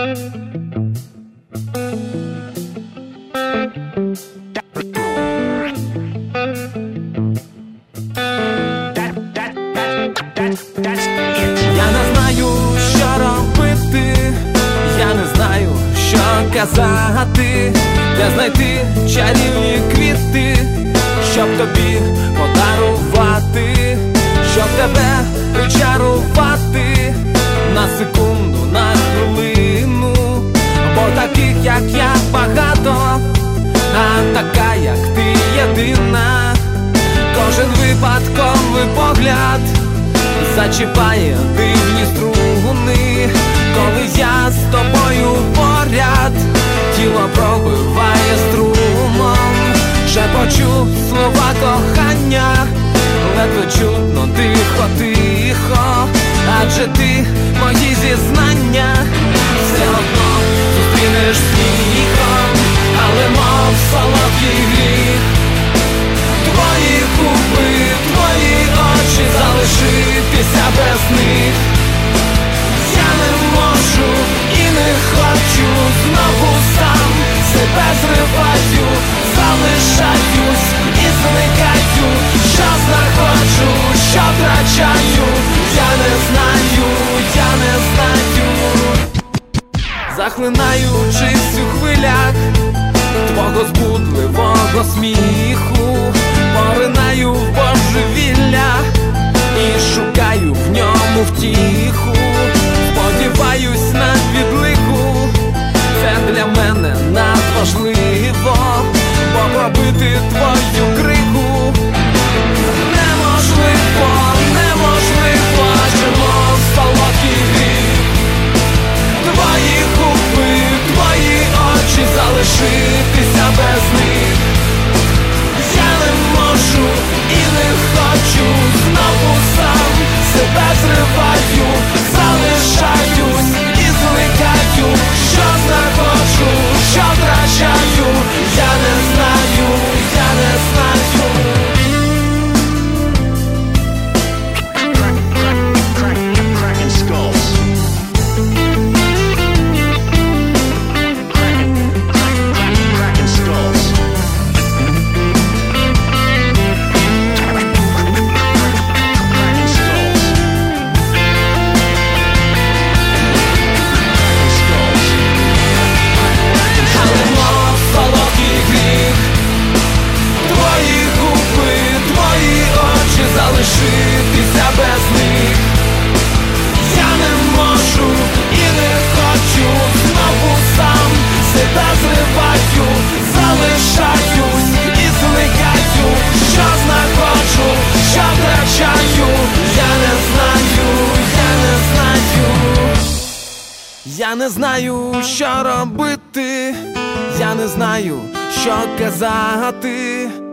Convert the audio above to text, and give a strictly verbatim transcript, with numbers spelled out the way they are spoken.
Я не знаю, що робити, я не знаю, що казати, де знайти чарівні квіти, щоб тобі подарувати, щоб тебе причарувати на секунду, на хвилину. Бо таких, як я, багато, а така, як ти, єдина. Кожен випадковий погляд зачіпає дивні струни. Коли я з тобою поряд, тіло пробиває струмом. Шепочу слова кохання, ледве чутно, тихо-тихо. Адже ти мої зізнання все одно зустрінеш сміхом, але мов солодкий гріх. Твої губи, твої очі, залишитися без них. Я не можу і не хочу, знову сам себе зриваю, залишаюсь і зникаю. Що знаходжу, що втрачаю, я не знаю, я не знаю. Захлинаючись у хвилях твого збудливого сміху, поринаю в божевілля і шукаю в ньому втіху. Сподіваюсь на відлигу, це для мене надважливо, бо пробити твою кригу неможливо, неможливо, адже мов солодкий гріх. Твої губи, твої очі, залишитися без них. Я не можу і не хочу, знову сам себе зриваю, залишаюсь і зникаю. Що знаходжу, що втрачаю, я не знаю, я не знаю. Залишитися без них. Я не можу і не хочу, знову сам себе зриваю, залишаюсь і зникаю. Що знаходжу, що втрачаю, я не знаю, я не знаю. Я не знаю, що робити, я не знаю, що казати.